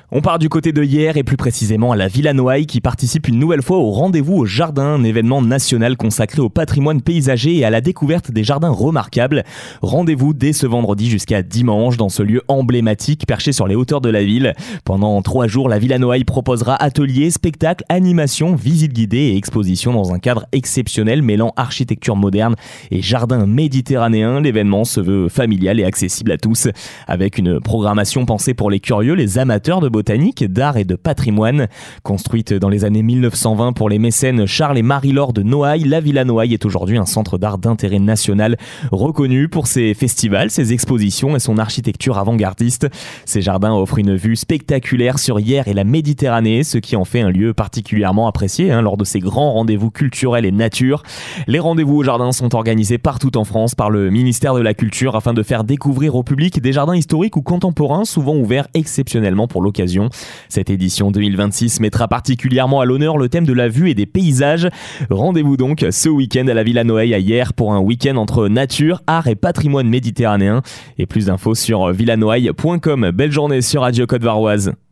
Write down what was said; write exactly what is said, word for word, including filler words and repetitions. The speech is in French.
On part du côté de Hyères et plus précisément à la Villa Noailles qui participe une nouvelle fois au Rendez-vous au Jardin, un événement national consacré au patrimoine paysager et à la découverte des jardins remarquables. Rendez-vous dès ce vendredi jusqu'à dimanche dans ce lieu emblématique perché sur les hauteurs de la ville. Pendant trois jours, la Villa Noailles proposera ateliers, spectacles, animations, visites guidées et expositions dans un cadre exceptionnel mêlant architecture moderne et jardin méditerranéen. L'événement se veut familial et accessible à tous avec une programmation pensée pour les curieux, les amateurs de botanique, d'art et de patrimoine. Construite dans les années mille neuf cent vingt pour les mécènes Charles et Marie-Laure de Noailles, la Villa Noailles est aujourd'hui un centre d'art d'intérêt national reconnu pour ses festivals, ses expositions et son architecture avant-gardiste. Ces jardins offrent une vue spectaculaire sur Hyères et la Méditerranée, ce qui en fait un lieu particulièrement apprécié hein, lors de ces grands rendez-vous culturels et nature. Les rendez-vous au jardin sont organisés partout en France par le ministère de la Culture afin de faire découvrir au public des jardins historiques ou contemporains, souvent ouverts exceptionnellement pour l'occasion. Cette édition deux mille vingt-six mettra particulièrement à l'honneur le thème de la vue et des paysages. Rendez-vous donc ce week-end à la Villa Noailles à Hyères pour un week-end entre nature, art et patrimoine méditerranéen. Et plus d'infos sur villanoailles point com. Belle journée sur Radio Côte-Varoise.